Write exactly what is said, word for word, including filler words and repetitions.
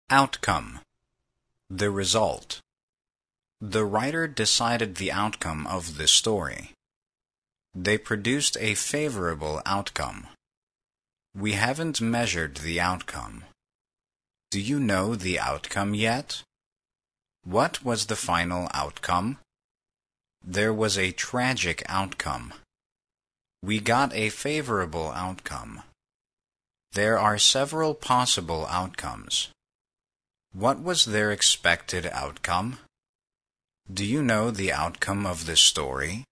Outcome. The result. The writer decided the outcome of the story. They produced a favorable outcome. We haven't measured the outcome. Do you know the outcome yet? What was the final outcome? There was a tragic outcome. We got a favorable outcome. There are several possible outcomes. What was their expected outcome? Do you know the outcome of the story?